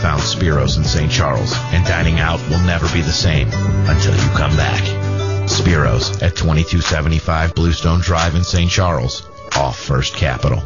found Spiros in St. Charles, and dining out will never be the same until you come back. Spiros at 2275 Bluestone Drive in St. Charles, off First Capital.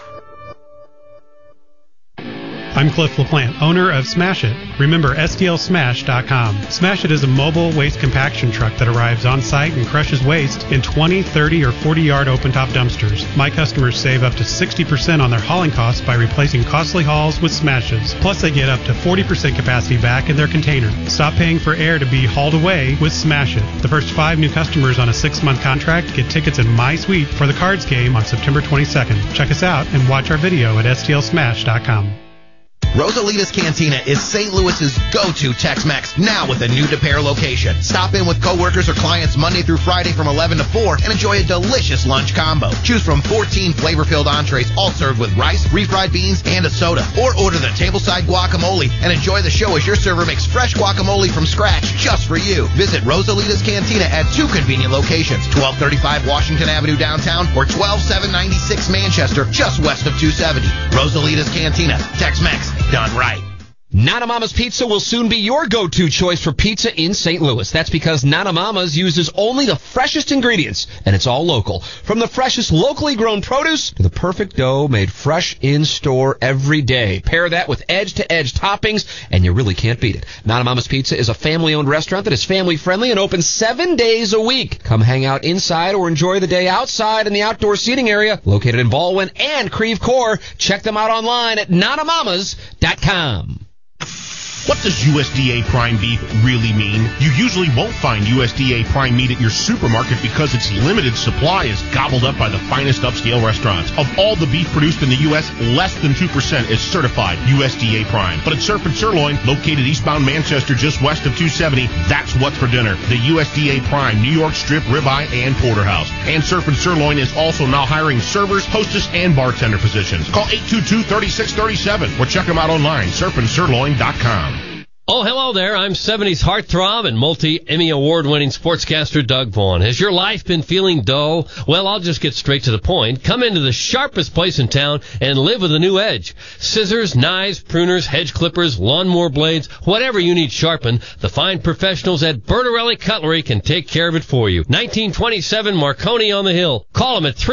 I'm Cliff LaPlante, owner of Smash It. Remember, STLSmash.com. Smash It is a mobile waste compaction truck that arrives on site and crushes waste in 20, 30, or 40-yard open-top dumpsters. My customers save up to 60% on their hauling costs by replacing costly hauls with Smashes. Plus, they get up to 40% capacity back in their container. Stop paying for air to be hauled away with Smash It. The first 5 new customers on a 6-month contract get tickets in my suite for the Cards game on September 22nd. Check us out and watch our video at STLSmash.com. Rosalita's Cantina is St. Louis's go-to Tex-Mex, now with a new De Pere location. Stop in with coworkers or clients Monday through Friday from 11 to 4 and enjoy a delicious lunch combo. Choose from 14 flavor-filled entrees, all served with rice, refried beans, and a soda. Or order the tableside guacamole and enjoy the show as your server makes fresh guacamole from scratch just for you. Visit Rosalita's Cantina at 2 convenient locations, 1235 Washington Avenue downtown or 12796 Manchester, just west of 270. Rosalita's Cantina, Tex-Mex done right. Nana Mama's Pizza will soon be your go-to choice for pizza in St. Louis. That's because Nana Mama's uses only the freshest ingredients, and it's all local. From the freshest locally grown produce to the perfect dough made fresh in-store every day. Pair that with edge-to-edge toppings, and you really can't beat it. Nana Mama's Pizza is a family-owned restaurant that is family-friendly and open 7 days a week. Come hang out inside or enjoy the day outside in the outdoor seating area located in Baldwin and Creve Coeur. Check them out online at nanamamas.com. What does USDA prime beef really mean? You usually won't find USDA prime meat at your supermarket because its limited supply is gobbled up by the finest upscale restaurants. Of all the beef produced in the U.S., less than 2% is certified USDA prime. But at Surf and Sirloin, located eastbound Manchester just west of 270, that's what's for dinner. The USDA prime New York strip, ribeye, and porterhouse. And Surf and Sirloin is also now hiring servers, hostess, and bartender positions. Call 822-3637 or check them out online, surfandsirloin.com. Oh, hello there. I'm 70s heartthrob and multi-Emmy award-winning sportscaster Doug Vaughn. Has your life been feeling dull? Well, I'll just get straight to the point. Come into the sharpest place in town and live with a new edge. Scissors, knives, pruners, hedge clippers, lawnmower blades, whatever you need sharpened, the fine professionals at Bertarelli Cutlery can take care of it for you. 1927 Marconi on the Hill. Call them at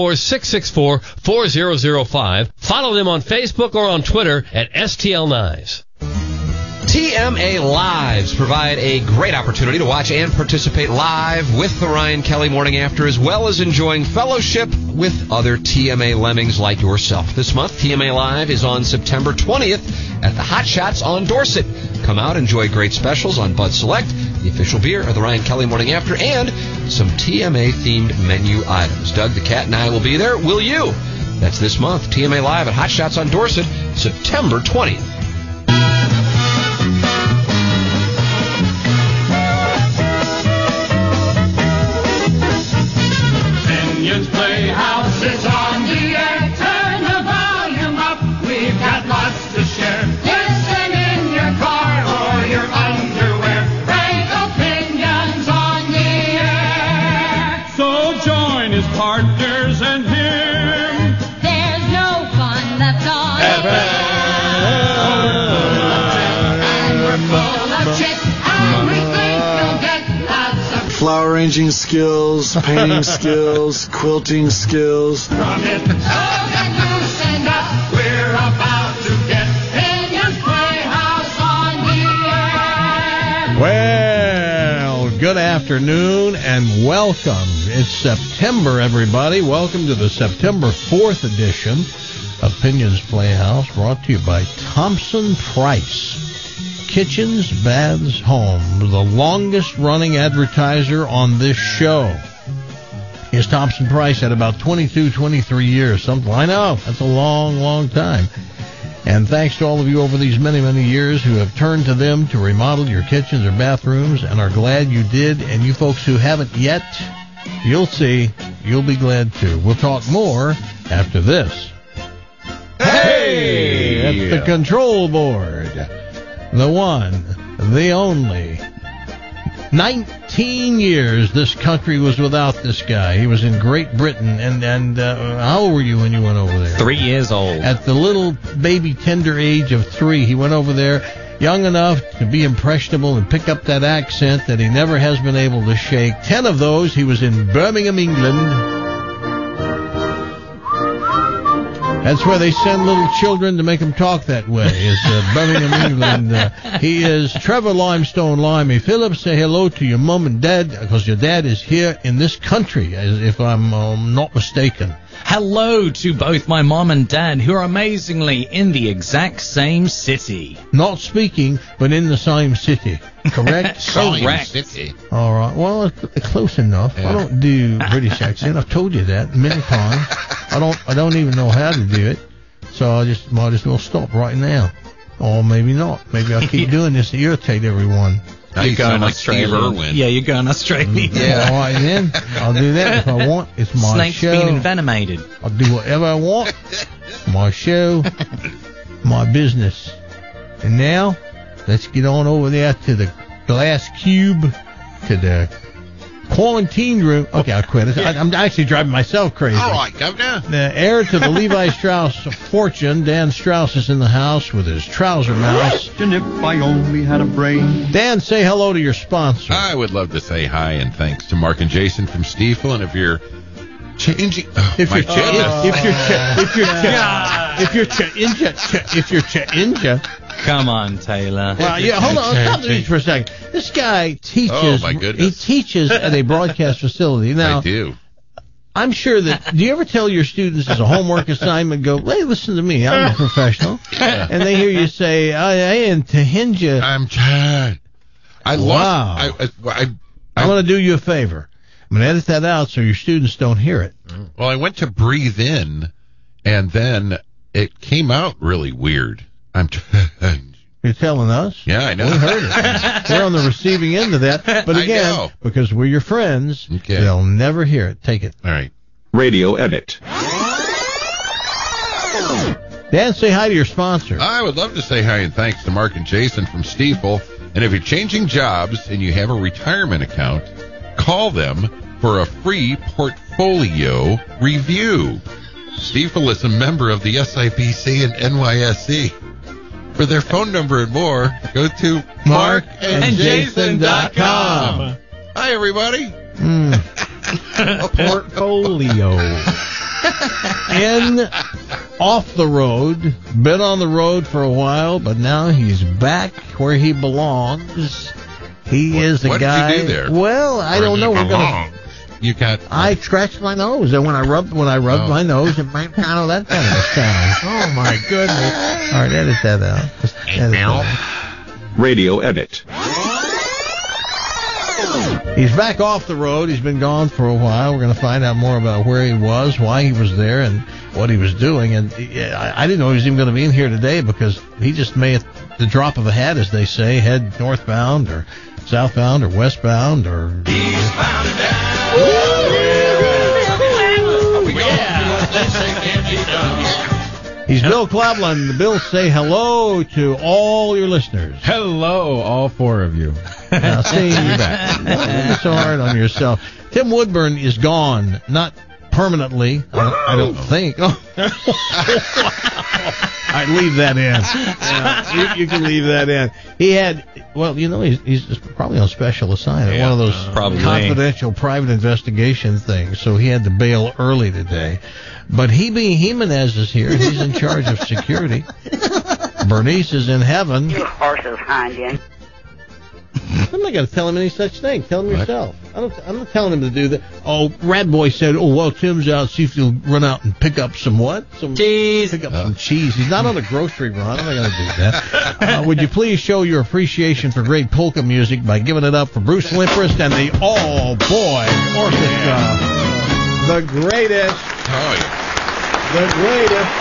314-664-4005. Follow them on Facebook or on Twitter at STL Knives. TMA Lives provide a great opportunity to watch and participate live with the Ryan Kelly Morning After, as well as enjoying fellowship with other TMA lemmings like yourself. This month, TMA Live is on September 20th at the Hot Shots on Dorset. Come out, enjoy great specials on Bud Select, the official beer of the Ryan Kelly Morning After, and some TMA-themed menu items. Doug the Cat and I will be there. Will you? That's this month. TMA Live at Hot Shots on Dorset, September 20th. Playhouse is on the air. Turn the volume up. We've got lots to share. Listen in your car or your underwear. Frank opinions on the air. So join his partners and him. There's no fun left on and we're full of tricks. And we think you'll get lots of flower arranging skills, painting skills, quilting skills. From it, so get loosened up. We're about to get Opinions Playhouse on the air. Well, good afternoon and welcome. It's September, everybody. Welcome to the September 4th edition of Opinions Playhouse, brought to you by Thompson Price. Kitchens, Baths, Homes, the longest-running advertiser on this show is Thompson Price at about 22, 23 years. Something I know, that's a long, long time. And thanks to all of you over these many, many years who have turned to them to remodel your kitchens or bathrooms and are glad you did. And you folks who haven't yet, you'll see, you'll be glad too. We'll talk more after this. Hey! At the control board. The one, the only, 19 15 years this country was without this guy. He was in Great Britain. And how old were you when you went over there? 3 years old. At the little baby tender age of 3, he went over there young enough to be impressionable and pick up that accent that he never has been able to shake. 10 of those, he was in Birmingham, England. That's where they send little children to make them talk that way, is Birmingham, England. He is Trevor Limestone Limey. Philip, say hello to your mom and dad, because your dad is here in this country, if I'm not mistaken. Hello to both my mom and dad, who are amazingly in the exact same city. Not speaking, but in the same city. Correct? Correct. City. All right. Well, close enough. Yeah. I don't do British accent. I've told you that many times. I don't even know how to do it. So I just might as well stop right now. Or maybe not. Maybe I'll keep doing this to irritate everyone. Now you sound like Steve Irwin. Yeah, you're going Australian. Yeah. All right, then. I'll do that if I want. It's my Snake's show. being envenomated. I'll do whatever I want. My show. My business. And now, let's get on over there to the glass cube, to the quarantine room. Okay, I'll quit. I'm actually driving myself crazy. All right, Governor. The heir to the Levi Strauss fortune, Dan Strauss, is in the house with his trouser mouse. And if I only had a brain. Dan, say hello to your sponsor. I would love to say hi and thanks to Mark and Jason from Stiefel. And if you're changing, If you're Inja. Come on, Taylor. Well, yeah, hold on. Stop this for a second. This guy teaches. Oh, my goodness. He teaches at a broadcast facility. Now, I do. I'm sure that. Do you ever tell your students as a homework assignment, go, hey, listen to me, I'm a professional, and they hear you say, hey, and Tahinja. I'm tired. I lost. I'm going to do you a favor. I'm going to edit that out so your students don't hear it. Well, I went to breathe in, and then it came out really weird. I'm tired. You're telling us? Yeah, I know. We heard it. We're on the receiving end of that. But I again, know. because we're your friends, Okay. they'll never hear it. Take it. All right. Radio edit. Dan, say hi to your sponsor. I would love to say hi and thanks to Mark and Jason from Stiefel. And if you're changing jobs and you have a retirement account, call them for a free portfolio review. Stiefel is a member of the SIPC and NYSE. For their phone number and more, go to markandjason.com. Hi, everybody. Portfolio. Off the road. Been on the road for a while, but now he's back where he belongs. He is the what guy. What did you do there? Well, I don't know. We're gonna. You got. I scratched my nose, and when I rubbed my nose, it made kind of that kind of a sound. Oh my goodness! All right, edit that out. Just edit that out. Radio edit. He's back off the road. He's been gone for a while. We're going to find out more about where he was, why he was there, and what he was doing. And I didn't know he was even going to be in here today because he just made the drop of a hat, as they say, head northbound or southbound or westbound or eastbound and down. He's Bill Cleveland. Bill, say hello to all your listeners. Hello, all 4 of you. Now, see, you're back. Don't be so hard on yourself. Tim Woodburn is gone, not permanently, I don't think. Oh. I'd leave that in. Yeah, you can leave that in. He had, well, you know, he's probably on special assignment, one of those confidential private investigation things, so he had to bail early today. But Hebe Jimenez is here. He's in charge of security. Bernice is in heaven. You horses hind end. I'm not going to tell him any such thing. Tell him yourself. I'm not telling him to do that. Oh, Rat Boy said, oh, well, Tim's out. See if he'll run out and pick up some what? Some cheese. Pick up some cheese. He's not on a grocery run. I'm not going to do that. Would you please show your appreciation for great polka music by giving it up for Bruce Limprist and the All Boy Orchestra. The greatest. Oh, yeah. The greatest.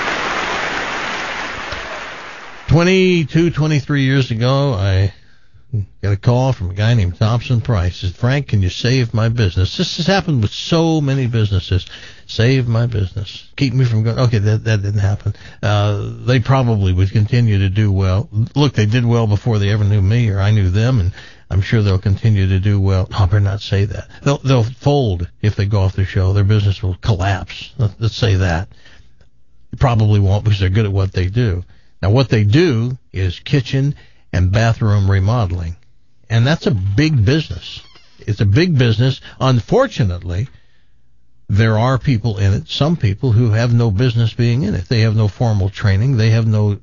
$23 years ago, I Got a call from a guy named Thompson Price. Says, Frank, can you save my business? This has happened with so many businesses. Save my business. Keep me from going. Okay, that didn't happen. They probably would continue to do well. Look, they did well before they ever knew me or I knew them, and I'm sure they'll continue to do well. I better not say that. They'll fold if they go off the show. Their business will collapse. Let's say that. Probably won't because they're good at what they do. Now, what they do is kitchen and bathroom remodeling, and that's a big business. It's a big business. Unfortunately, there are people in it, some people who have no business being in it. They have no formal training. They have no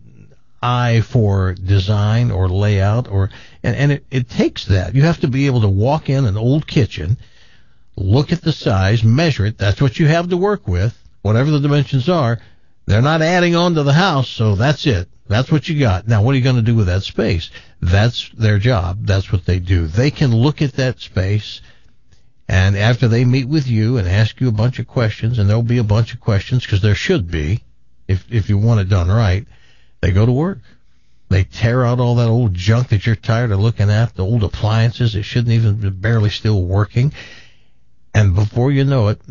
eye for design or layout, and it takes that. You have to be able to walk in an old kitchen, look at the size, measure it. That's what you have to work with. Whatever the dimensions are, they're not adding on to the house, so that's it. That's what you got. Now, what are you going to do with that space? That's their job. That's what they do. They can look at that space, and after they meet with you and ask you a bunch of questions, and there'll be a bunch of questions because there should be, if you want it done right, they go to work. They tear out all that old junk that you're tired of looking at, the old appliances that shouldn't even be barely still working, and before you know it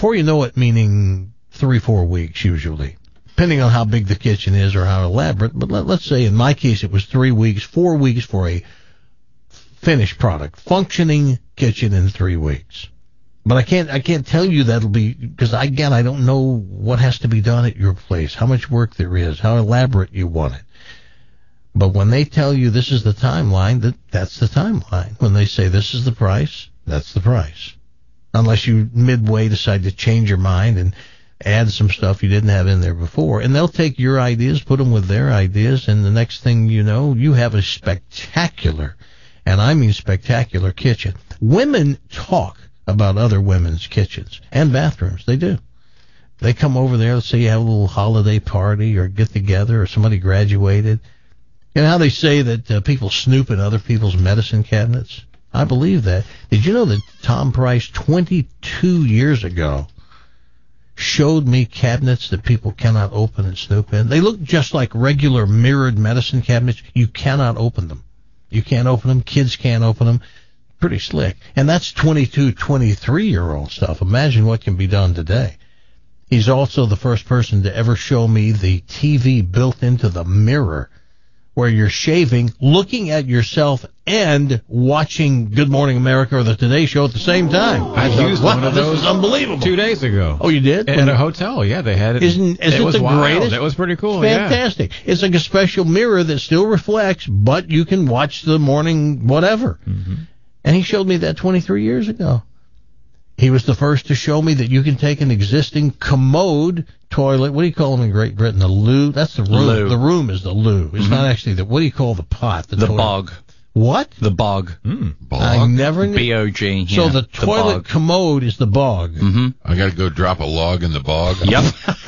meaning 3-4 weeks usually, depending on how big the kitchen is or how elaborate. But let's say in my case it was 3 weeks, 4 weeks for a finished product, functioning kitchen in 3 weeks. But I can't tell you that'll be, because I don't know what has to be done at your place, how much work there is, how elaborate you want it. But when they tell you this is the timeline, that's the timeline. When they say this is the price, that's the price. Unless you midway decide to change your mind and add some stuff you didn't have in there before. And they'll take your ideas, put them with their ideas, and the next thing you know, you have a spectacular, and I mean spectacular, kitchen. Women talk about other women's kitchens and bathrooms. They do. They come over there, let's say you have a little holiday party or get together or somebody graduated. You know how they say that people snoop in other people's medicine cabinets? I believe that. Did you know that Tom Price 22 years ago showed me cabinets that people cannot open and snoop in? They look just like regular mirrored medicine cabinets. You cannot open them. You can't open them. Kids can't open them. Pretty slick. And that's 22, 23-year-old stuff. Imagine what can be done today. He's also the first person to ever show me the TV built into the mirror, where you're shaving, looking at yourself, and watching Good Morning America or the Today Show at the same time. I used one of those. This is unbelievable. 2 days ago. Oh, you did? At a hotel, yeah, they had it. Isn't it was the greatest? That was pretty cool, Fantastic. Yeah. It's like a special mirror that still reflects, but you can watch the morning whatever. Mm-hmm. And he showed me that 23 years ago. He was the first to show me that you can take an existing commode toilet. What do you call them in Great Britain? The loo? That's the room. Loo. The room is the loo. It's not actually the, what do you call the pot? The bog. What? The bog. Bog? I never knew. B-O-G. So yeah, the toilet bog. commode is the bog. Mm-hmm. I got to go drop a log in the bog. Yep.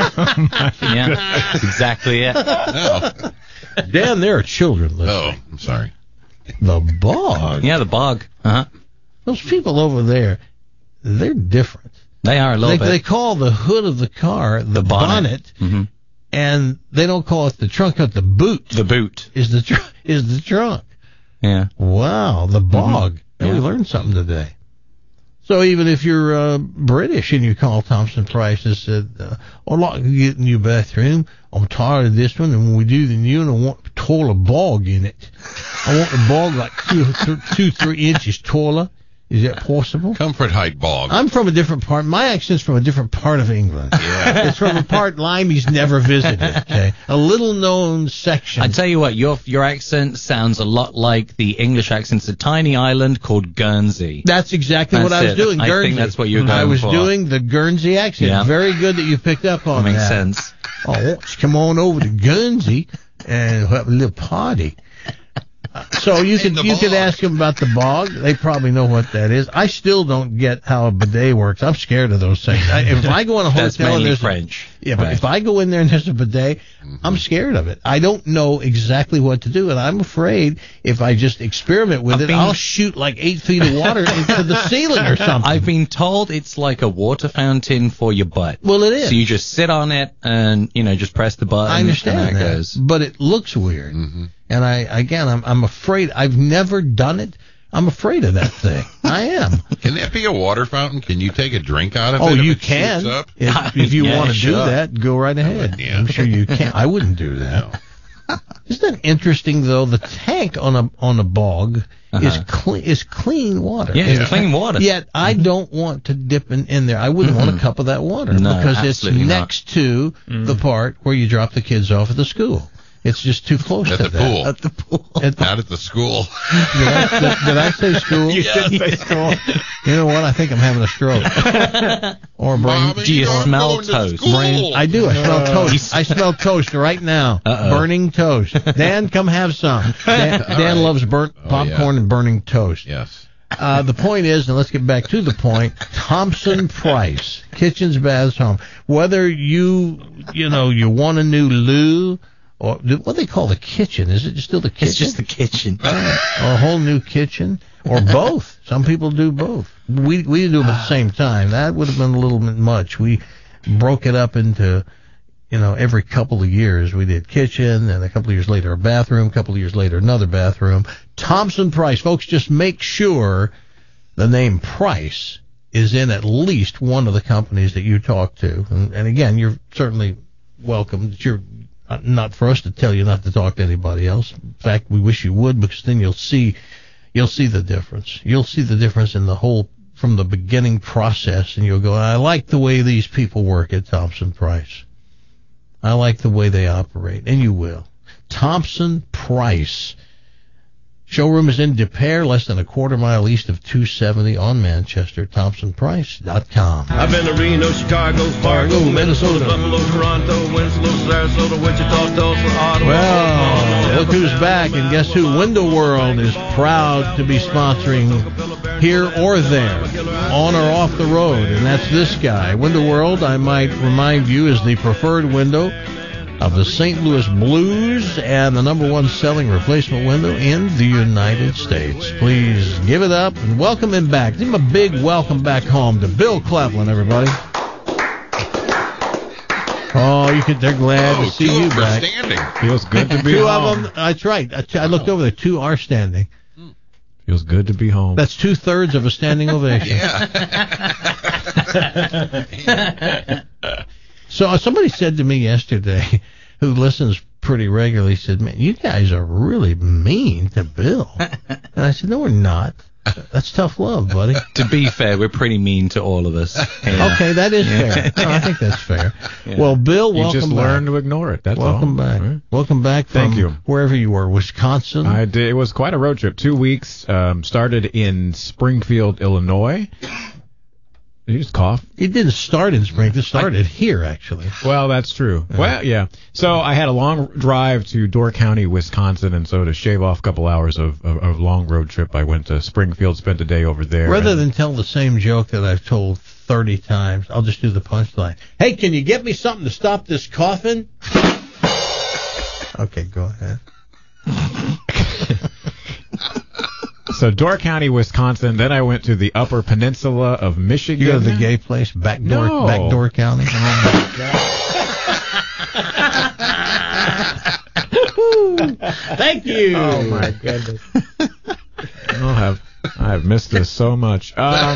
Yeah, exactly it. No. Dan, there are children listening. Oh, I'm sorry. The bog? Yeah, the bog. Uh-huh. Those people over there, they're different. They are a little bit. They call the hood of the car the bonnet, mm-hmm. and they don't call it the trunk, but the boot. The boot is the trunk. Yeah. Wow, the bog. Mm-hmm. We learned something today. So even if you're British and you call Thompson Price and said, I'd like to get a new bathroom. I'm tired of this one, and when we do the new one, I want a taller bog in it. I want the bog like 2-3 inches taller. Is that possible? Comfort height bog. I'm from a different part. My accent's from a different part of England. Yeah. It's from a part Limey's never visited. Okay, a little-known section. I tell you what, your accent sounds a lot like the English accent. It's a tiny island called Guernsey. That's exactly what I was doing. I Guernsey. think that's what you're going for. I was doing the Guernsey accent. Yeah. Very good that you picked up on that. Makes sense. Oh, why don't you come on over to Guernsey and have a little party. So you could ask them about the bog. They probably know what that is. I still don't get how a bidet works. I'm scared of those things. If I go in a hotel That's mainly and there's French. But right. if I go in there and there's a bidet, I'm scared of it. I don't know exactly what to do, and I'm afraid if I just experiment with I'll shoot like 8 feet of water into the ceiling or something. I've been told it's like a water fountain for your butt. Well, it is. So you just sit on it and, just press the button. I understand and that, goes. but it looks weird. Mm-hmm. And I'm afraid. I've never done it. I'm afraid of that thing. I am. Can that be a water fountain? Can you take a drink out of it? Oh, if you it can. shoots up? If you want to do that, go right ahead. Yeah. I'm sure you can. I wouldn't do that. No. Isn't that interesting though? The tank on a bog is clean water. Yeah, it's clean water. Yet I don't want to dip in there. I wouldn't want a cup of that water because it's next to the part where you drop the kids off at the school. It's just too close At to the that. pool. At the pool. Not at the school. Did I say school? You did say school. You know what? I think I'm having a stroke. Or brain. Do you smell toast? Brain. I do. I smell toast. I smell toast right now. Burning toast. Dan, come have some. Dan loves burnt popcorn and burning toast. Yes. The point is, and let's get back to the point, Thompson Price, kitchens, baths, home. Whether you want a new loo, or what they call the kitchen, is it still the kitchen? It's just the kitchen. Or a whole new kitchen, or both. Some people do both. We do them at the same time. That would have been a little bit much. We broke it up into, every couple of years we did kitchen, and a couple of years later a bathroom, a couple of years later another bathroom. Thompson Price, folks, just make sure the name Price is in at least one of the companies that you talk to. And again, you're certainly welcome. You're not for us to tell you not to talk to anybody else. In fact, we wish you would, because then you'll see the difference. You'll see the difference in the whole, from the beginning process, and you'll go, I like the way these people work at Thompson Price. I like the way they operate, and you will. Thompson Price. Showroom is in Des Peres, less than a quarter mile east of 270 on Manchester. ThompsonPrice.com. I've been to Reno, Chicago, Fargo, Minnesota, Buffalo, Toronto, Winslow, Sarasota, Wichita, Tulsa, Ottawa. Well, look who's back, and guess who? Window World is proud to be sponsoring here or there, on or off the road, and that's this guy. Window World, I might remind you, is the preferred window of the St. Louis Blues and the number one selling replacement window in the United States. Please give it up and welcome him back. Give him a big welcome back home to Bill Cleveland, everybody. Oh, they're glad to see you back. Standing. Feels good to be Two home. of them, that's right. I looked over there, two are standing. Feels good to be home. That's 2/3 of a standing ovation. Yeah. So somebody said to me yesterday, who listens pretty regularly, said, man, you guys are really mean to Bill. And I said, no, we're not. That's tough love, buddy. To be fair, we're pretty mean to all of us. Yeah. Okay, that is fair. No, I think that's fair. Yeah. Well, Bill, welcome back. You just learn to ignore it. That's welcome all. back. Right. Welcome back from Thank you. Wherever you were, Wisconsin. I did. It was quite a road trip. 2 weeks. Started in Springfield, Illinois. Did you just cough? It didn't start in Springfield. It started here, actually. Well, that's true. Well, yeah. So I had a long drive to Door County, Wisconsin, and so to shave off a couple hours of long road trip, I went to Springfield, spent a day over there. Rather than tell the same joke that I've told 30 times, I'll just do the punchline. Hey, can you get me something to stop this coughing? Okay, go ahead. So Door County, Wisconsin. Then I went to the Upper Peninsula of Michigan. You go to the gay place, Backdoor County. Oh my God! Thank you. Oh my goodness! I have missed this so much.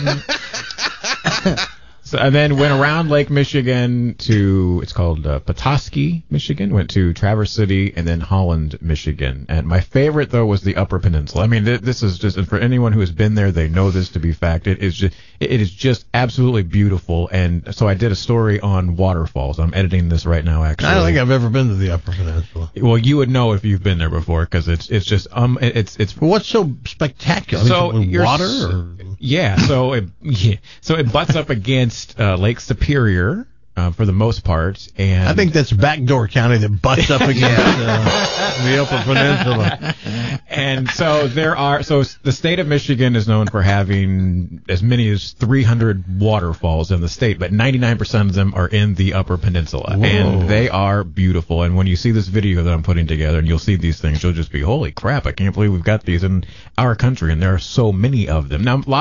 So I then went around Lake Michigan to, it's called Petoskey, Michigan. Went to Traverse City and then Holland, Michigan. And my favorite, though, was the Upper Peninsula. I mean, this is just, and for anyone who has been there, they know this to be fact. It is just absolutely beautiful. And so I did a story on waterfalls. I'm editing this right now, actually. I don't think I've ever been to the Upper Peninsula. Well, you would know if you've been there before, because it's just what's so spectacular? So water? Or? Yeah, so it butts up against Lake Superior for the most part, and I think that's Backdoor County that butts up against the Upper Peninsula. And so the state of Michigan is known for having as many as 300 waterfalls in the state, but 99% of them are in the Upper Peninsula. Whoa. And they are beautiful. And when you see this video that I'm putting together, and you'll see these things, you'll just be, holy crap, I can't believe we've got these in our country, and there are so many of them. Now, a lot of them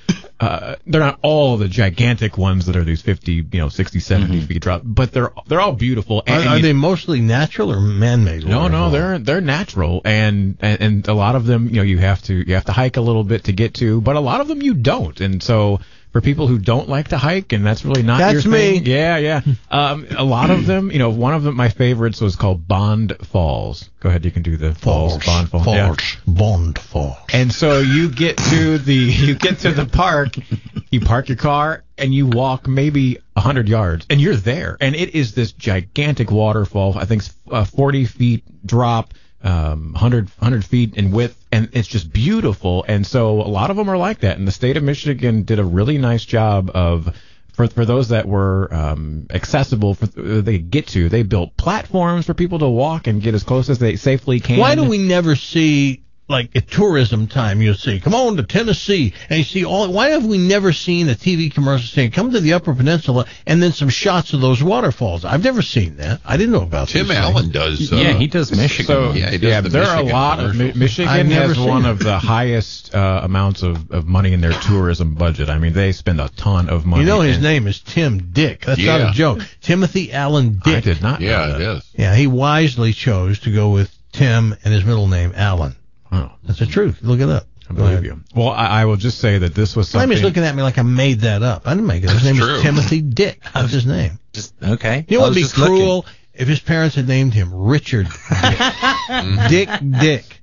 they're not all the gigantic ones that are these 50, 60, 70 feet drop, but they're all beautiful. And Are they mostly natural or man-made? No, they're natural, and a lot of them, you have to hike a little bit to get to, but a lot of them you don't, and so. For people who don't like to hike, and that's really not your thing. Yeah. A lot of them, one of them, my favorites was called Bond Falls. Go ahead, you can do the falls. Bond Falls. Yeah. Bond Falls. And so you get to the park, you park your car, and you walk maybe 100 yards, and you're there. And it is this gigantic waterfall. I think it's 40 feet drop. 100 feet in width, and it's just beautiful. And so a lot of them are like that. And the state of Michigan did a really nice job of, for those that were accessible, they get to. They built platforms for people to walk and get as close as they safely can. Why do we never see, like at tourism time, you'll see, come on to Tennessee, and you see why have we never seen a TV commercial saying, come to the Upper Peninsula, and then some shots of those waterfalls? I've never seen that. I didn't know about Tim these Allen things. does. He does Michigan. So, he does there are a lot of Michigan has one of the highest amounts of money in their tourism budget. I mean, they spend a ton of money. His name is Tim Dick. That's not a joke. Timothy Allen Dick. I did not know that. It is. Yeah, he wisely chose to go with Tim and his middle name, Allen. Oh, that's the truth. Look it up. I believe you. Well, I will just say that this was something. Simon's looking at me like I made that up. I didn't make it. His name is Timothy Dick. That's his name. Okay. You know what would be cruel if his parents had named him Richard Dick. Dick.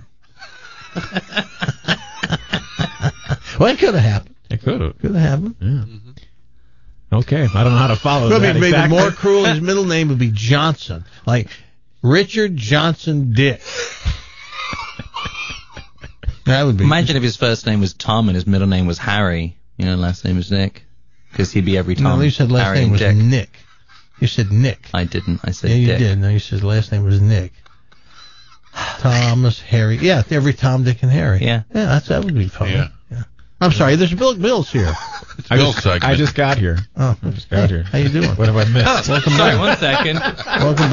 Well, it could have happened. It could have. Could have happened. Yeah. Mm-hmm. Okay. I don't know how to follow that. Maybe exactly. more cruel. His middle name would be Johnson. Like Richard Johnson Dick. That would be. Imagine if his first name was Tom and his middle name was Harry. Last name was Nick. Because he'd be every Tom. No, you said last Harry name was Dick. Nick. You said Nick. I didn't. I said Dick. Dick. You did. No, you said last name was Nick. Thomas, Harry. Yeah, every Tom, Dick, and Harry. Yeah. Yeah, that would be fun. Yeah. I'm sorry, there's Bill's here. I just got here. Oh, I just got here. How you doing? What have I missed? Welcome Sorry, back. 1 second. Welcome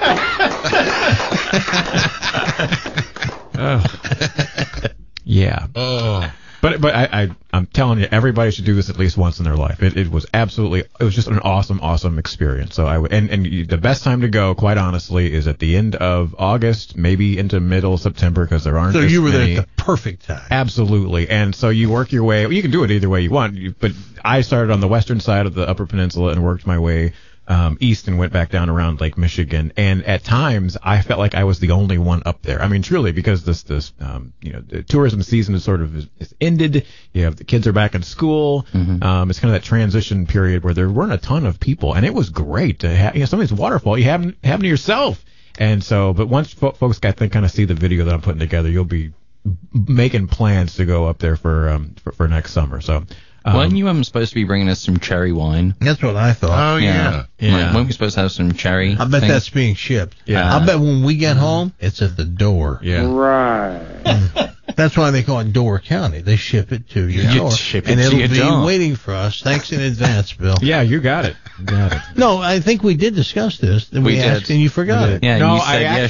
back. Yeah. Oh. But I'm telling you, everybody should do this at least once in their life. It was just an awesome experience. So the best time to go, quite honestly, is at the end of August, maybe into middle September, because there aren't. So you were many. there at the perfect time. Absolutely. And so you work your way. You can do it either way you want. But I started on the western side of the Upper Peninsula and worked my way east and went back down around Lake Michigan. And at times I felt like I was the only one up there. I mean, truly, because the tourism season is is ended. The kids are back in school. Mm-hmm. It's kind of that transition period where there weren't a ton of people, and it was great to have, some of these waterfalls you have to yourself. And so, but once folks kind of see the video that I'm putting together, you'll be making plans to go up there for next summer. So. Weren't you supposed to be bringing us some cherry wine? That's what I thought. Oh, yeah. Weren't we supposed to have some cherry? I bet that's being shipped. Yeah. I bet when we get home, it's at the door. Yeah. Right. That's why they call it Door County. They ship it to your door. Ship it and to it'll your be door. waiting for us. Thanks in advance, Bill. Yeah, you got it. No, I think we did discuss this. We asked did. and you forgot it. Yeah, no, you said,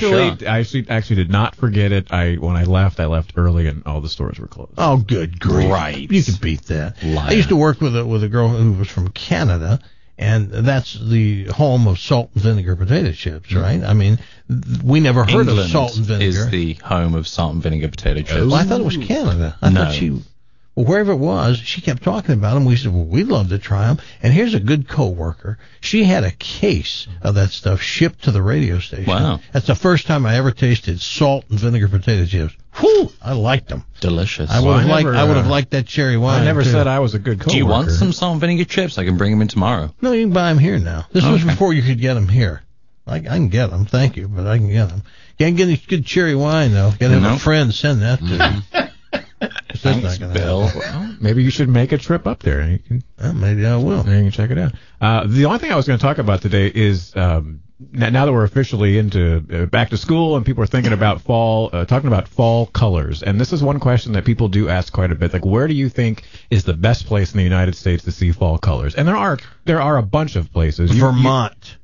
I actually did not forget it. When I left early and all the stores were closed. Oh, good grief. Right. You could beat that. Liar. I used to work with a girl who was from Canada, and that's the home of salt and vinegar potato chips, right? I mean, we never heard England of salt and vinegar. is the home of salt and vinegar potato chips. Well, I thought it was Canada. I thought wherever it was, she kept talking about them. We said, well, we'd love to try them. And here's a good coworker. She had a case of that stuff shipped to the radio station. Wow. That's the first time I ever tasted salt and vinegar potato chips. Whew, I liked them. Delicious. I would have liked that cherry wine. I never too. said I was a good coworker. Do you want some salt and vinegar chips? I can bring them in tomorrow. No, you can buy them here now. This was before you could get them here. I can get them, thank you, but I can get them. Can't get any good cherry wine, though. Got to have a friend send that to you. Thanks, Bill. Well, maybe you should make a trip up there. You can, maybe I will. You can check it out. The only thing I was going to talk about today is now that we're officially into back to school and people are thinking about fall, talking about fall colors. And this is one question that people do ask quite a bit. Like, where do you think is the best place in the United States to see fall colors? And there are a bunch of places. Vermont.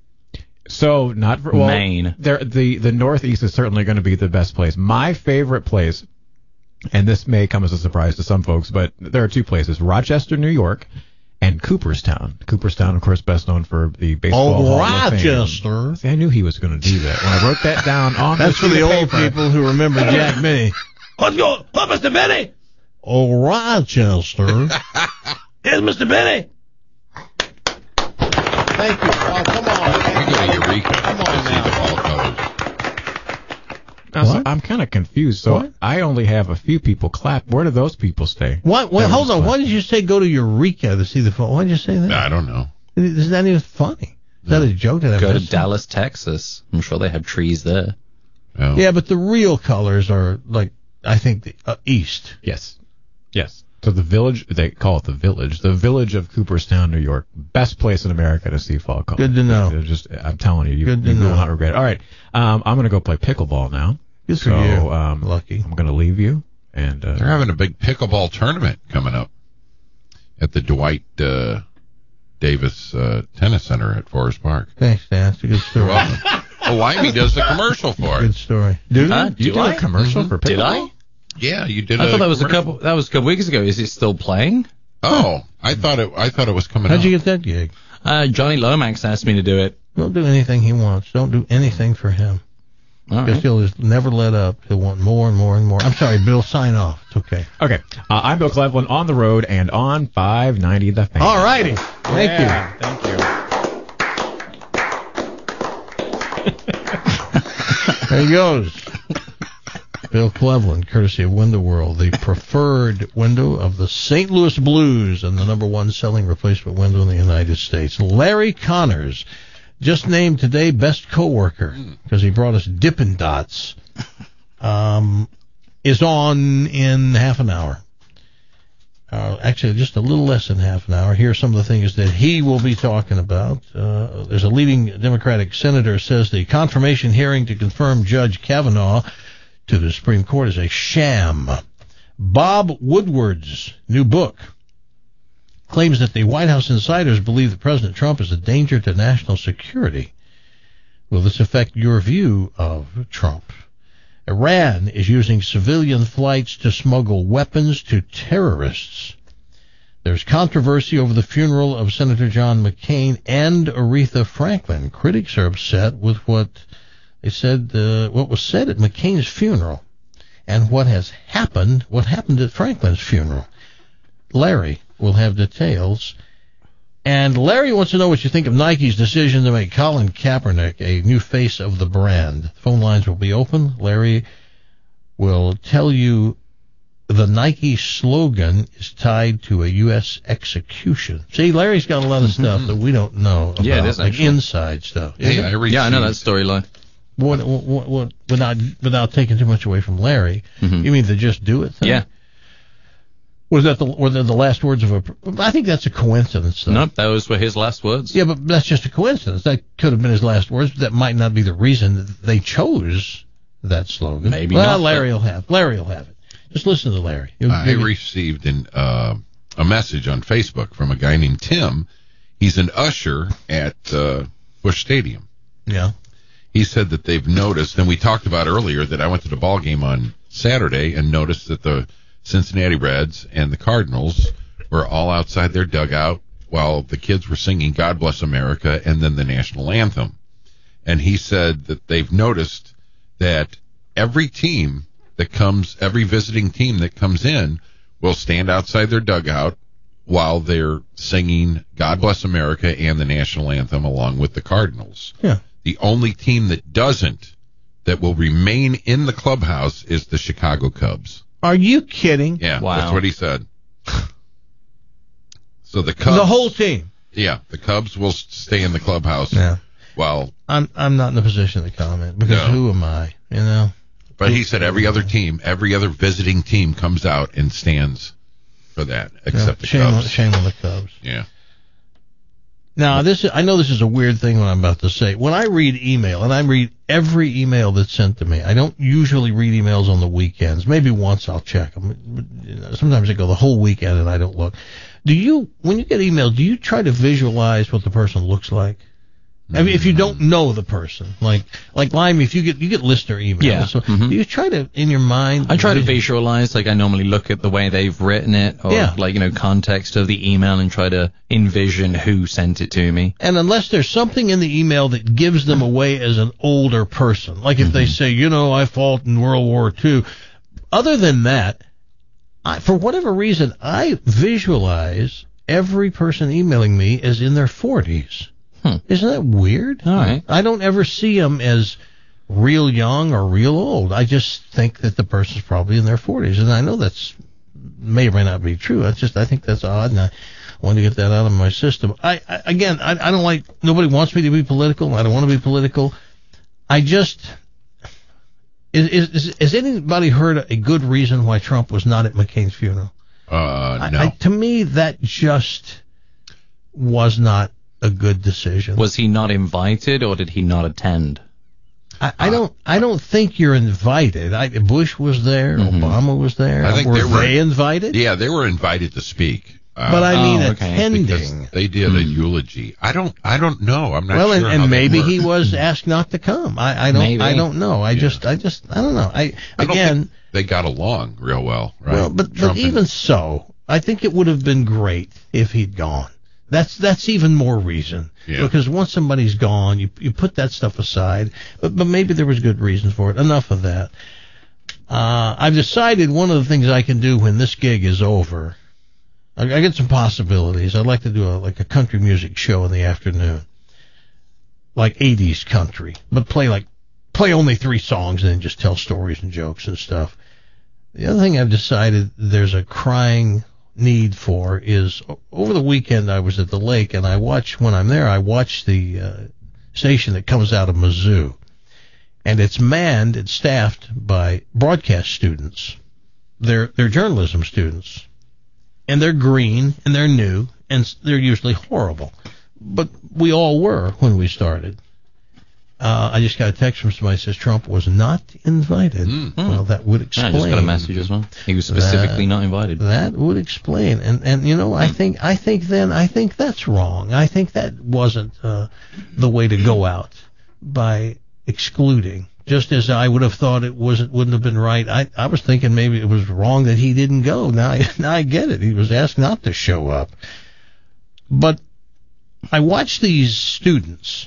So not Maine. The Northeast is certainly going to be the best place. My favorite place And this may come as a surprise to some folks, but there are two places, Rochester, New York, and Cooperstown. Cooperstown, of course, best known for the baseball Hall of Fame. Rochester. See, I knew he was going to do that. When I wrote that down on That's for the old people who remember Jack Benny. Let's go. Oh, Mr. Benny. Oh, Rochester. Here's Mr. Benny. Thank you. Oh, come on. We go to Eureka. Come on to see now. the fall colors. Now, so I'm kind of confused. So What? I only have a few people clap. Where do those people stay? What? Well, hold on. Why did you say go to Eureka to see the fall? Why did you say that? I don't know. Is that even funny? Is that a joke? That I Go to missed? Dallas, Texas. I'm sure they have trees there. Oh. Yeah, but the real colors are like, I think, the east. Yes. Yes. So the village, they call it the village of Cooperstown, New York. Best place in America to see fall colors. Good to know. They're just, I'm telling you, Good to you will know. not regret it. All right. I'm going to go play pickleball now. Good for So, you. Lucky. I'm going to leave you. And They're having a big pickleball tournament coming up at the Dwight Davis Tennis Center at Forest Park. Thanks, Dan. It's a good You're story. welcome. Hawaii does the commercial for Good it. story. Dude, you do a commercial for pickleball? Did I? Yeah, you did. I thought that was a commercial. couple weeks ago. Is it still playing? Oh, I thought it was coming how'd up. you get that gig? Johnny Lomax asked me to do it. Don't do anything he wants. Don't do anything for him. All Because right. he'll just never let up. He'll want more and more and more. I'm sorry, Bill, sign off. It's okay. Okay. I'm Bill Cleveland on the road and on 590 The Fan. All righty. Thank you. Thank you. There he goes. Bill Cleveland, courtesy of Window World, the preferred window of the St. Louis Blues and the number one selling replacement window in the United States. Larry Connors, just named today best coworker because he brought us Dippin' Dots, is on in half an hour. Actually, just a little less than half an hour. Here are some of the things that he will be talking about. There's a leading Democratic senator says the confirmation hearing to confirm Judge Kavanaugh to the Supreme Court is a sham. Bob Woodward's new book claims that the White House insiders believe that President Trump is a danger to national security. Will this affect your view of Trump? Iran is using civilian flights to smuggle weapons to terrorists. There's controversy over the funeral of Senator John McCain and Aretha Franklin. Critics are upset with what they said, what was said at McCain's funeral and what happened at Franklin's funeral. Larry will have details. And Larry wants to know what you think of Nike's decision to make Colin Kaepernick a new face of the brand. Phone lines will be open. Larry will tell you the Nike slogan is tied to a U.S. execution. See, Larry's got a lot of stuff that we don't know about. Yeah, it is, like actually. inside stuff. Hey, I Yeah, I know that storyline. What, without taking too much away from Larry, you mean the just do it thing? Yeah. Were they the last words of a? I think that's a coincidence. Though. Nope, those were his last words. Yeah, but that's just a coincidence. That could have been his last words. But that might not be the reason that they chose that slogan. Maybe well, not. Larry will have it. Just listen to Larry. I received a message on Facebook from a guy named Tim. He's an usher at Busch Stadium. Yeah. He said that they've noticed, and we talked about earlier that I went to the ball game on Saturday and noticed that the Cincinnati Reds and the Cardinals were all outside their dugout while the kids were singing God Bless America and then the national anthem. And he said that they've noticed that every visiting team that comes in will stand outside their dugout while they're singing God Bless America and the national anthem along with the Cardinals. Yeah. The only team that doesn't, that will remain in the clubhouse, is the Chicago Cubs. Are you kidding? Yeah, Wow. That's what he said. So the Cubs, The whole team. yeah, the Cubs will stay in the clubhouse. Yeah. While, I'm not in a position to comment because No. who am I? You know. but he said every other visiting team comes out and stands for that, except the Cubs. Shame on the Cubs. Yeah. Now, I know this is a weird thing what I'm about to say. When I read email, and I read every email that's sent to me, I don't usually read emails on the weekends. Maybe once I'll check them. Sometimes I go the whole weekend and I don't look. When you get email, do you try to visualize what the person looks like? I mean, if you don't know the person, like Lime, if you get listener emails, Yeah. so do you try to in your mind? I try to visualize, like I normally look at the way they've written it, or context of the email, and try to envision who sent it to me. And unless there's something in the email that gives them away as an older person, like if they say, I fought in World War II, other than that, for whatever reason, I visualize every person emailing me as in their 40s. Isn't that weird? All right. I don't ever see them as real young or real old. I just think that the person's probably in their 40s, and I know that's may or may not be true. I think that's odd, and I want to get that out of my system. I don't like. Nobody wants me to be political. I don't want to be political. I just. Has anybody heard a good reason why Trump was not at McCain's funeral? No. To me, that just was not a good decision. Was he not invited, or did he not attend? I don't think you're invited. Bush was there. Obama was there. I think were they invited? Yeah, they were invited to speak. But I mean, attending. Because they did a eulogy. I don't know. I'm not sure. Well, and maybe he was asked not to come. I don't know. I just I don't know. I don't think they got along real well, right? Well, but even so, I think it would have been great if he'd gone. That's even more reason. Yeah. Because once somebody's gone, you put that stuff aside. But maybe there was good reasons for it. Enough of that. I've decided one of the things I can do when this gig is over. I get some possibilities. I'd like to do a country music show in the afternoon, like 80s country, but play only 3 songs and then just tell stories and jokes and stuff. The other thing I've decided there's a crying need for is, over the weekend I was at the lake, and when I'm there, I watch the station that comes out of Mizzou, and it's manned and staffed by broadcast students. They're journalism students, and they're green, and they're new, and they're usually horrible. But we all were when we started. I just got a text from somebody that says Trump was not invited. Well, that would explain. I just got a message as well. He was specifically not invited. That would explain. And I think that's wrong. I think that wasn't the way to go out, by excluding. Just as I would have thought wouldn't have been right. I was thinking maybe it was wrong that he didn't go. Now I get it. He was asked not to show up. But I watched these students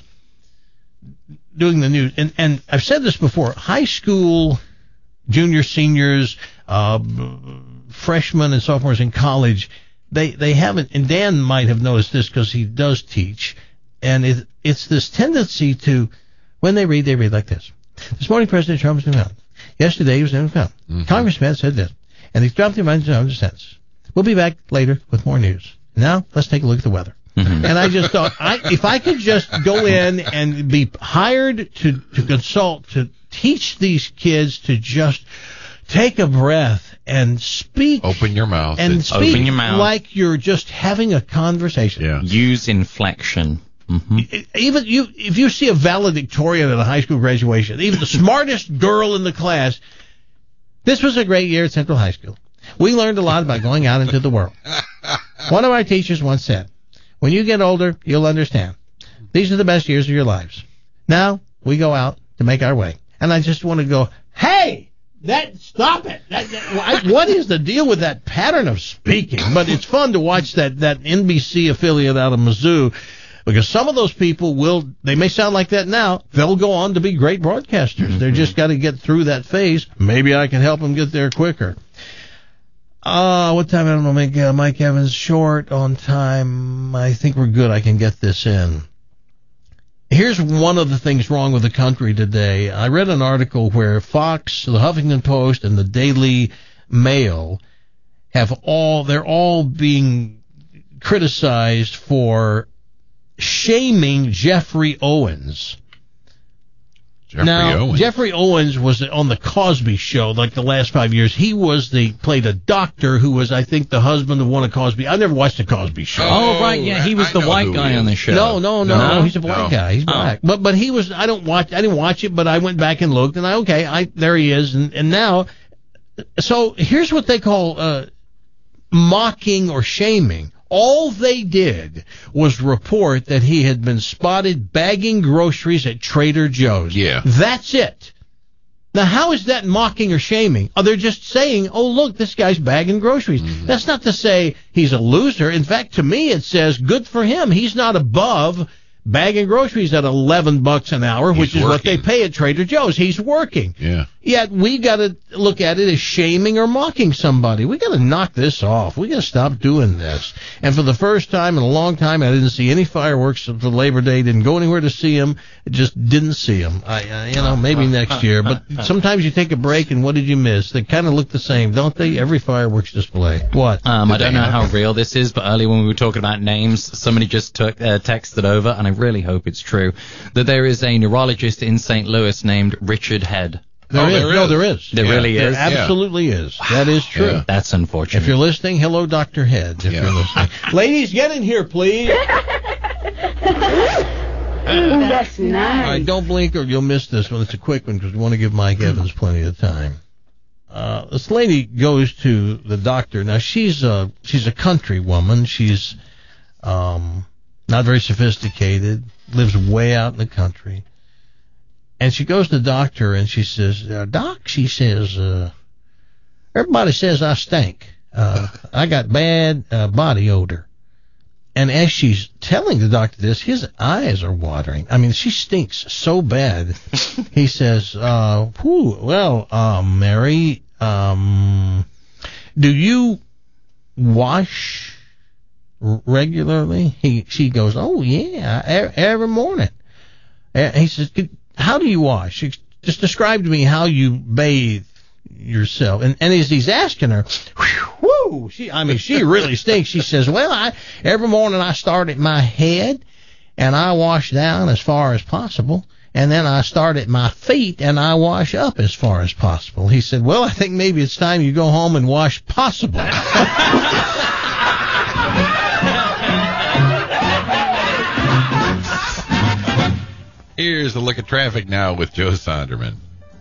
doing the news, and I've said this before, high school, juniors, seniors, freshmen and sophomores in college, they haven't, and Dan might have noticed this because he does teach, and it's this tendency to, when they read like this. This morning, President Trump was in town. Yesterday, he was in town. Congressman said this, and he dropped him into a sentence. We'll be back later with more news. Now, let's take a look at the weather. And I just thought, if I could just go in and be hired to consult, to teach these kids to just take a breath and speak. Open your mouth. And speak like you're just having a conversation. Yeah. Use inflection. Even if you see a valedictorian at a high school graduation, even the smartest girl in the class, this was a great year at Central High School. We learned a lot about going out into the world. One of our teachers once said, when you get older, you'll understand. These are the best years of your lives. Now, we go out to make our way. And I just want to go, hey, stop it. What is the deal with that pattern of speaking? But it's fun to watch that NBC affiliate out of Mizzou, because some of those people they may sound like that now, they'll go on to be great broadcasters. They've just got to get through that phase. Maybe I can help them get there quicker. What time? I don't know. Mike Evans short on time. I think we're good. I can get this in. Here's one of the things wrong with the country today. I read an article where Fox, the Huffington Post, and the Daily Mail they're all being criticized for shaming Jeffrey Owens. Jeffrey Owens was on the Cosby Show like the last 5 years. He played a doctor who was, I think, the husband of one of Cosby. I never watched the Cosby Show. Oh, right, yeah, he was the white guy on the show. No, he's a black guy. He's black. But he was. I didn't watch it, but I went back and looked, and there he is, and now. So here's what they call mocking or shaming. all they did was report that he had been spotted bagging groceries at Trader Joe's. Yeah. That's it. Now, how is that mocking or shaming? Oh, they're just saying, oh, look, this guy's bagging groceries. Mm-hmm. That's not to say he's a loser. In fact, to me, it says good for him. He's not above bagging groceries at $11 an hour, which is what they pay at Trader Joe's. He's working. Yeah. Yet we got to look at it as shaming or mocking somebody. We got to knock this off. We got to stop doing this. And for the first time in a long time, I didn't see any fireworks for Labor Day. Didn't go anywhere to see them. Just didn't see them. Maybe next year. But sometimes you take a break, and what did you miss? They kind of look the same, don't they? Every fireworks display. What? I don't know how real this is, but earlier when we were talking about names, somebody just texted over, and I really hope it's true, that there is a neurologist in St. Louis named Richard Head. There is. There really is. There absolutely is. That is true. Yeah. That's unfortunate. If you're listening, hello, Dr. Head. If you're listening. Ladies, get in here, please. That's nice. All right, don't blink or you'll miss this one. It's a quick one because we want to give Mike Evans plenty of time. This lady goes to the doctor. Now, she's a country woman. She's not very sophisticated, lives way out in the country. And she goes to the doctor and she says, Doc, she says, everybody says I stink. I got bad body odor. And as she's telling the doctor this, his eyes are watering. I mean, she stinks so bad. He says, Mary, do you wash regularly? She goes, oh, yeah, every morning. He says, how do you wash? Just describe to me how you bathe yourself. And as he's asking her, she really stinks. She says, well, every morning I start at my head and I wash down as far as possible. And then I start at my feet and I wash up as far as possible. He said, well, I think maybe it's time you go home and wash possible. Here's a look at traffic now with Joe Sonderman.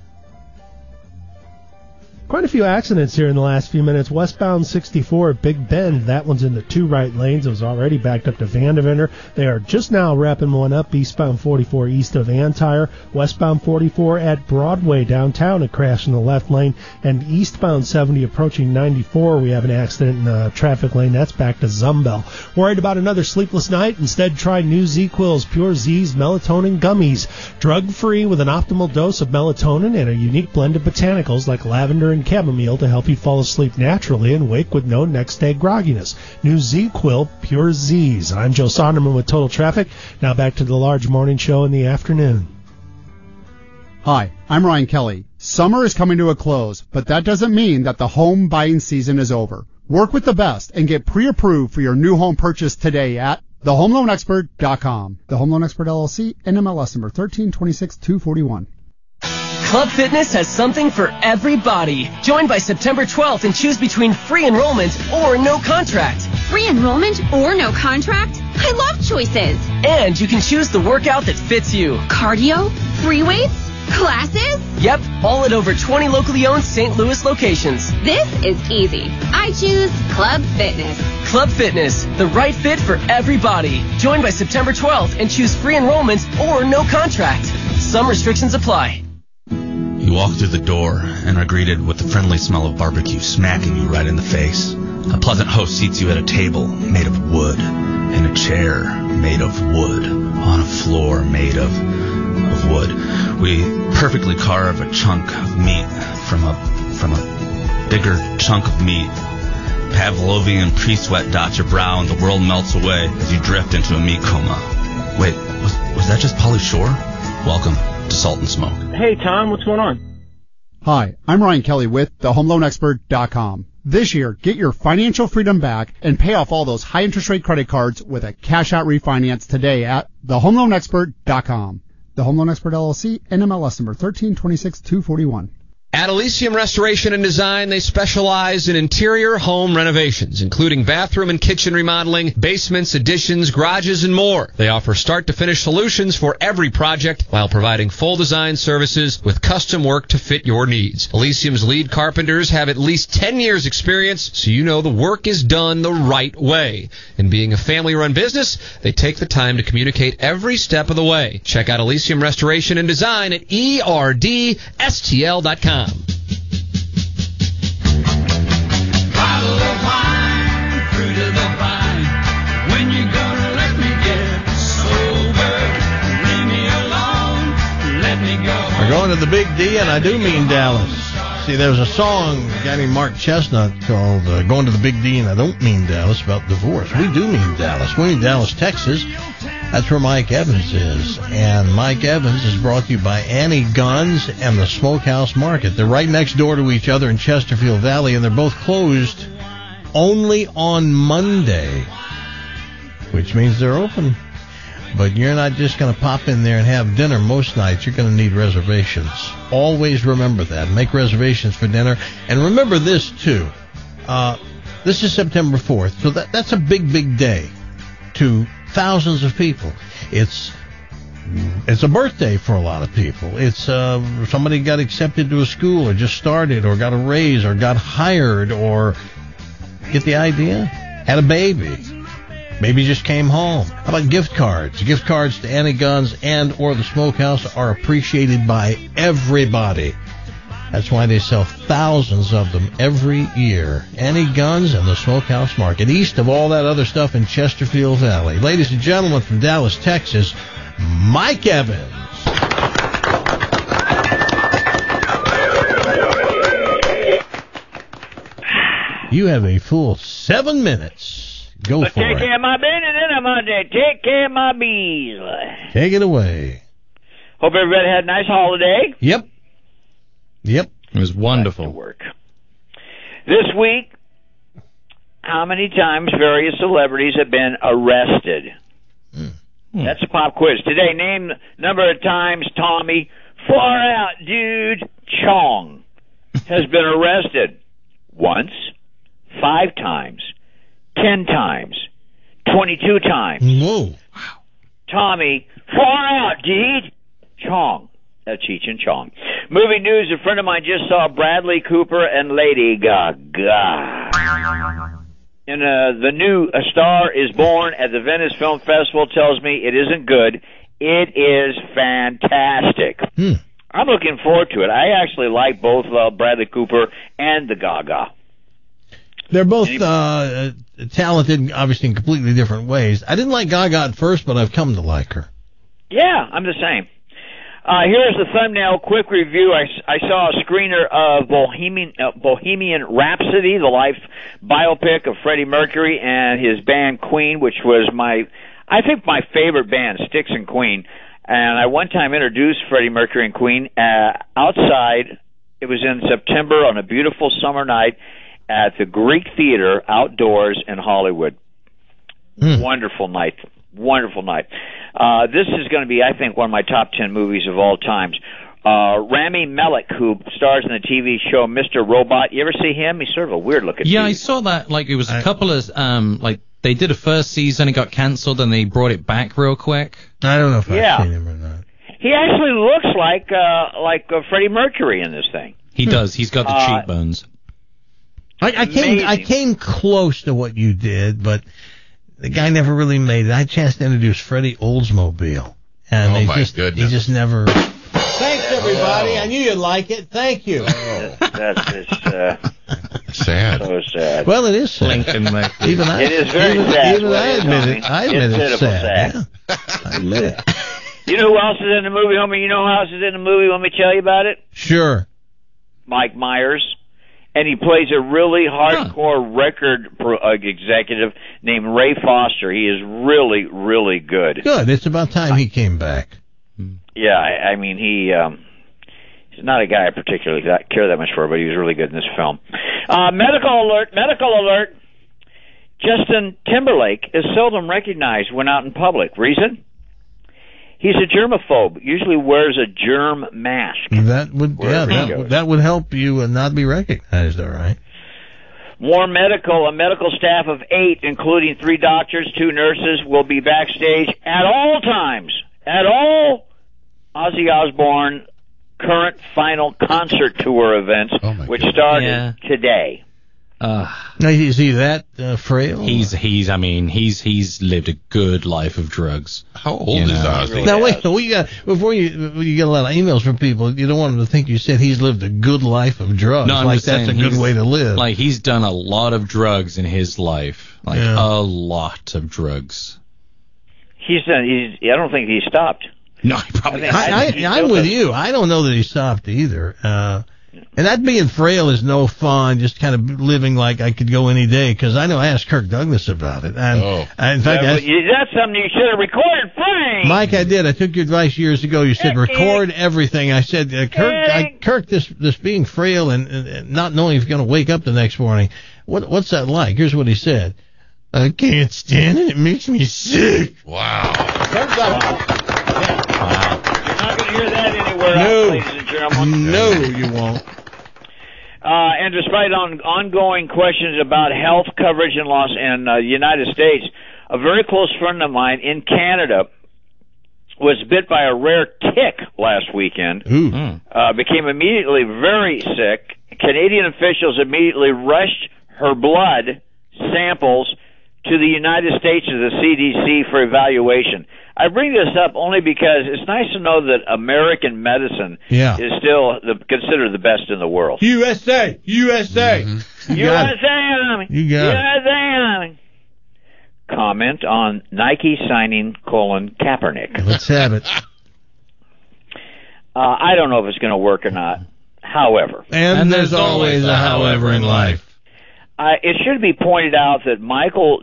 Quite a few accidents here in the last few minutes. Westbound 64 at Big Bend. That one's in the two right lanes. It was already backed up to Vandeventer. They are just now wrapping one up. Eastbound 44 east of Antire. Westbound 44 at Broadway downtown. It crashed in the left lane. And eastbound 70 approaching 94. We have an accident in the traffic lane. That's back to Zumbel. Worried about another sleepless night? Instead, try new Z-Quills Pure Z's Melatonin Gummies. Drug-free with an optimal dose of melatonin and a unique blend of botanicals like lavender and chamomile to help you fall asleep naturally and wake with no next day grogginess. New Z-Quill Pure Z's. I'm Joe Sonderman with Total Traffic. Now back to the large morning show in the afternoon. Hi, I'm Ryan Kelly. Summer is coming to a close, but that doesn't mean that the home buying season is over. Work with the best and get pre-approved for your new home purchase today at thehomeloanexpert.com. The Home Loan Expert LLC, NMLS number 1326241. Club Fitness has something for everybody. Join by September 12th and choose between free enrollment or no contract. Free enrollment or no contract? I love choices. And you can choose the workout that fits you. Cardio? Free weights? Classes? Yep, all at over 20 locally owned St. Louis locations. This is easy. I choose Club Fitness. Club Fitness, the right fit for everybody. Join by September 12th and choose free enrollment or no contract. Some restrictions apply. You walk through the door and are greeted with the friendly smell of barbecue smacking you right in the face. A pleasant host seats you at a table made of wood, in a chair made of wood, on a floor made of wood. We perfectly carve a chunk of meat from a bigger chunk of meat. Pavlovian pre-sweat dots your brow and the world melts away as you drift into a meat coma. Wait, was that just Pauly Shore? Welcome to Salt and Smoke. Hey, Tom, what's going on? Hi, I'm Ryan Kelly with thehomeloanexpert.com. This year, get your financial freedom back and pay off all those high interest rate credit cards with a cash out refinance today at thehomeloanexpert.com. The Home Loan Expert LLC, NMLS number 1326241. At Elysium Restoration and Design, they specialize in interior home renovations, including bathroom and kitchen remodeling, basements, additions, garages, and more. They offer start-to-finish solutions for every project while providing full design services with custom work to fit your needs. Elysium's lead carpenters have at least 10 years experience, so you know the work is done the right way. And being a family-run business, they take the time to communicate every step of the way. Check out Elysium Restoration and Design at ERDSTL.com. Bottle of wine, fruit of the vine. When you gonna let me get sober? Leave me alone, let me go. We're going to the Big D, and I do mean Dallas. See, there's a song, a guy named Mark Chestnut, called Going to the Big D, and I don't mean Dallas, about divorce. We do mean Dallas. We mean Dallas, Texas. That's where Mike Evans is. And Mike Evans is brought to you by Annie Guns and the Smokehouse Market. They're right next door to each other in Chesterfield Valley, and they're both closed only on Monday, which means they're open. But you're not just going to pop in there and have dinner most nights. You're going to need reservations. Always remember that. Make reservations for dinner. And remember this, too. This is September 4th, so that's a big, big day to thousands of people. It's a birthday for a lot of people. It's somebody got accepted to a school or just started or got a raise or got hired or, get the idea? Had a baby. Maybe just came home. How about gift cards? Gift cards to Annie Guns and or the Smokehouse are appreciated by everybody. That's why they sell thousands of them every year. Annie Guns and the Smokehouse Market, east of all that other stuff in Chesterfield Valley. Ladies and gentlemen, from Dallas, Texas, Mike Evans. You have a full 7 minutes. Go for Take it. care of my business and I'm on there. Take care of my bees. Take it away. Hope everybody had a nice holiday. Yep. It was wonderful. Work. This week, how many times various celebrities have been arrested? That's a pop quiz. Today, name number of times Tommy Far Out Dude Chong has been arrested. Once, 5 times, 10 times, 22 times. Whoa. Tommy Far Out Dude Chong. That's Cheech and Chong. Movie news, a friend of mine just saw Bradley Cooper and Lady Gaga. And the new A Star is Born at the Venice Film Festival tells me it isn't good. It is fantastic. I'm looking forward to it. I actually like both Bradley Cooper and the Gaga. They're both talented, obviously in completely different ways. I didn't like Gaga at first, but I've come to like her. Yeah, I'm the same. Here's the thumbnail. Quick review. I saw a screener of Bohemian Rhapsody, the life biopic of Freddie Mercury and his band Queen, which was my favorite band, Styx and Queen. And I one time introduced Freddie Mercury and Queen outside. It was in September on a beautiful summer night at the Greek Theater outdoors in Hollywood. Wonderful night. This is going to be, I think, one of my top 10 movies of all times. Rami Malek, who stars in the TV show Mr. Robot. You ever see him? He's sort of a weird-looking dude. I saw that. Like, it was a couple of, they did a first season, it got canceled, and they brought it back real quick. I don't know if I've seen him or not. He actually looks like Freddie Mercury in this thing. He does. He's got the cheekbones. I came close to what you did, but the guy never really made it. I had a chance to introduce Freddie Oldsmobile. And he just never... Thanks, everybody. I knew you'd like it. Thank you. That's sad. So sad. Well, it is sad. Even it is very sad. Even I admit it. I admit it's sad. Yeah. I admit it. You know who else is in the movie, homie? You know who else is in the movie? Let me tell you about it. Sure. Mike Myers. And he plays a really hardcore record executive named Ray Foster. He is really, really good. Good. It's about time he came back. Yeah, I mean, he's not a guy I particularly care that much for, but he was really good in this film. Medical alert. Justin Timberlake is seldom recognized when out in public. Reason? He's a germaphobe. Usually wears a germ mask. That would help you not be recognized, all right. More a medical staff of 8, including 3 doctors, 2 nurses, will be backstage at all times. At all Ozzy Osbourne current final concert tour events, which started today. Is he that frail? He's lived a good life of drugs. How old is Ozzy? Now wait, before you get a lot of emails from people, you don't want them to think you said he's lived a good life of drugs. No, I'm like just that's a saying good way to live. Like he's done a lot of drugs in his life, a lot of drugs. I don't think he stopped. No, he probably. I'm with you. I don't know that he stopped either. And that being frail is no fun, just kind of living like I could go any day, because I know I asked Kirk Douglas about it. And in fact, that's something you should have recorded, Frank. Mike, I did. I took your advice years ago. You said record everything. I said, Kirk, this being frail and not knowing if you're going to wake up the next morning, what's that like? Here's what he said. I can't stand it. It makes me sick. Wow. You're not going to hear that anywhere else, ladies and gentlemen. No, you won't. And despite ongoing questions about health coverage in the United States, a very close friend of mine in Canada was bit by a rare tick last weekend. Became immediately very sick. Canadian officials immediately rushed her blood samples to the United States to the CDC for evaluation. I bring this up only because it's nice to know that American medicine is still considered the best in the world. USA! Mm-hmm. USA! You got it. Comment on Nike signing Kaepernick. Let's have it. I don't know if it's going to work or not. However. And there's always a however in life. It should be pointed out that since Michael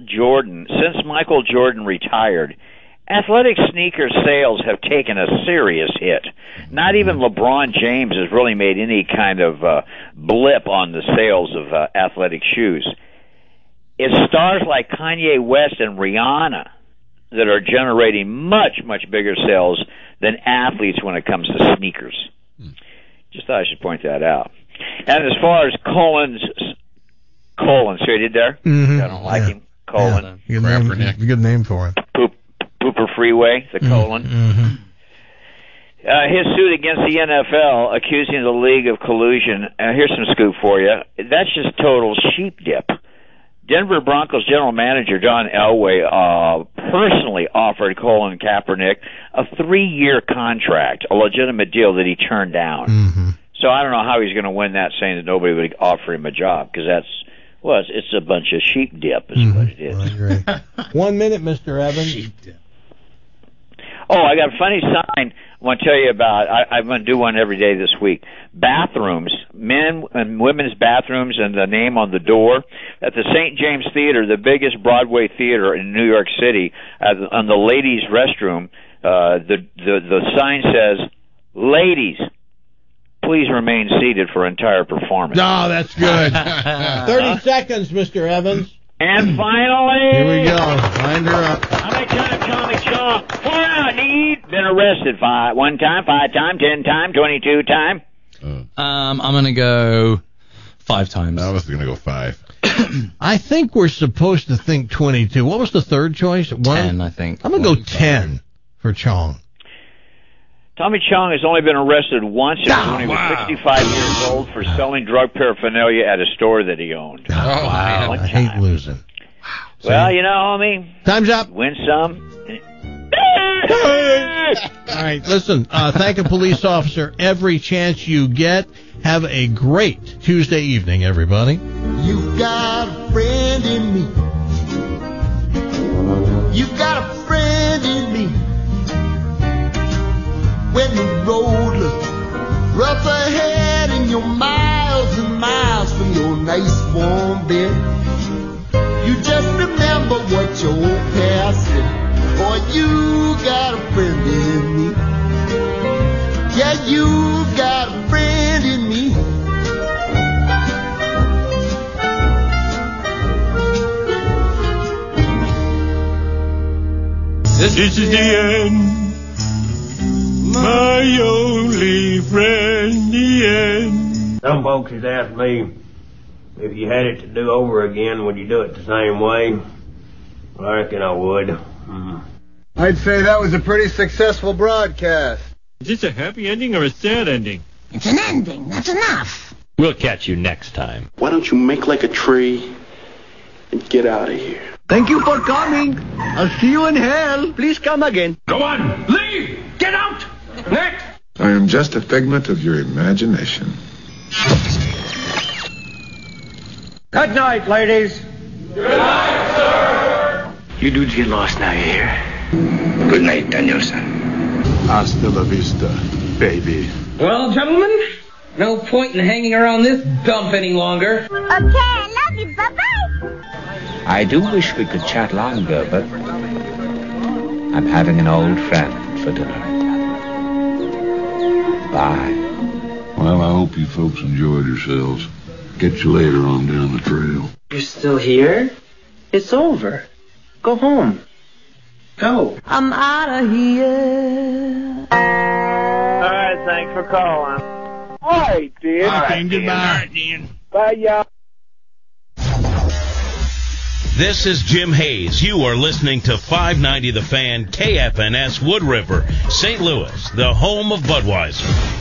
Jordan retired, athletic sneaker sales have taken a serious hit. Not even LeBron James has really made any kind of blip on the sales of athletic shoes. It's stars like Kanye West and Rihanna that are generating much, much bigger sales than athletes when it comes to sneakers. Just thought I should point that out. And as far as Colin, see what I did there? Mm-hmm. I don't like him. Colin. Yeah. Good name for him. Pooper Freeway, the colon. Mm-hmm. His suit against the NFL, accusing the league of collusion. Here's some scoop for you. That's just total sheep dip. Denver Broncos general manager John Elway personally offered Colin Kaepernick a 3-year contract, a legitimate deal that he turned down. Mm-hmm. So I don't know how he's going to win that, saying that nobody would offer him a job, because it's a bunch of sheep dip is what it is. I agree. 1 minute, Mr. Evans. Sheep dip. Oh, I got a funny sign I want to tell you about. I'm going to do one every day this week. Bathrooms, men and women's bathrooms, and the name on the door. At the St. James Theater, the biggest Broadway theater in New York City, on the ladies' restroom, the sign says, "Ladies, please remain seated for entire performance." No, that's good. 30 seconds, Mr. Evans. And finally, here we go. Wind her up. How many times, Tommy Chong? Been arrested 1 time, 5 times, 10 times, 22 times. I'm gonna go 5 times. I was gonna go 5. I think we're supposed to think 22. What was the third choice? 10, I think. I'm gonna go 10 for Chong. Tommy Chong has only been arrested once. It was when he was 65 years old for selling drug paraphernalia at a store that he owned. Wow. I hate losing. Well, you know, homie. Time's up. Win some. All right, listen, thank a police officer every chance you get. Have a great Tuesday evening, everybody. You've got a friend in me. You've got a friend in me. When the road looks rough ahead and you're miles and miles from your nice warm bed, you just remember what your old past said. Boy, you got a friend in me. Yeah, you got a friend in me. This is the end. my only friend, the end. Some folks has asked me, if you had it to do over again, would you do it the same way? Well, I reckon I would. I'd say that was a pretty successful broadcast. Is this a happy ending or a sad ending? It's an ending. That's enough. We'll catch you next time. Why don't you make like a tree and get out of here? Thank you for coming. I'll see you in hell. Please come again. Go on, leave! Get out! Next! I am just a figment of your imagination. Good night, ladies. Good night, sir! You dudes get lost now, you hear? Good night, Danielson. Hasta la vista, baby. Well, gentlemen, no point in hanging around this dump any longer. Okay, I love you. Bye-bye. I do wish we could chat longer, but I'm having an old friend for dinner. Bye. Well, I hope you folks enjoyed yourselves. Get you later on down the trail. You're still here? It's over. Go home. Go. I'm out of here. All right, thanks for calling. All right, Dan. All right, goodbye. Bye, y'all. This is Jim Hayes. You are listening to 590 The Fan, KFNS Wood River, St. Louis, the home of Budweiser.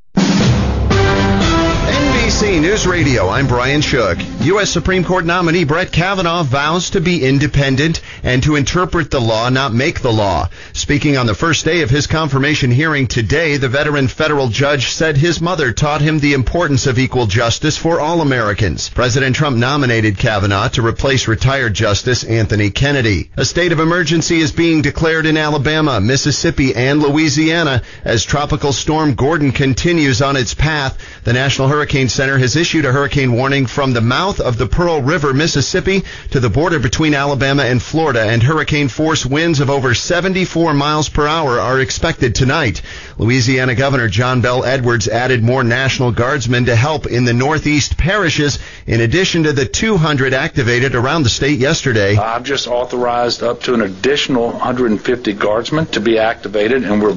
NBC News Radio, I'm Brian Shook. U.S. Supreme Court nominee Brett Kavanaugh vows to be independent and to interpret the law, not make the law. Speaking on the first day of his confirmation hearing today, the veteran federal judge said his mother taught him the importance of equal justice for all Americans. President Trump nominated Kavanaugh to replace retired Justice Anthony Kennedy. A state of emergency is being declared in Alabama, Mississippi, and Louisiana as Tropical Storm Gordon continues on its path. The National Hurricane Center has issued a hurricane warning from the mouth of the Pearl River, Mississippi, to the border between Alabama and Florida, and hurricane force winds of over 74 miles per hour are expected tonight. Louisiana Governor John Bell Edwards added more National Guardsmen to help in the northeast parishes, in addition to the 200 activated around the state yesterday. I've just authorized up to an additional 150 Guardsmen to be activated, and we're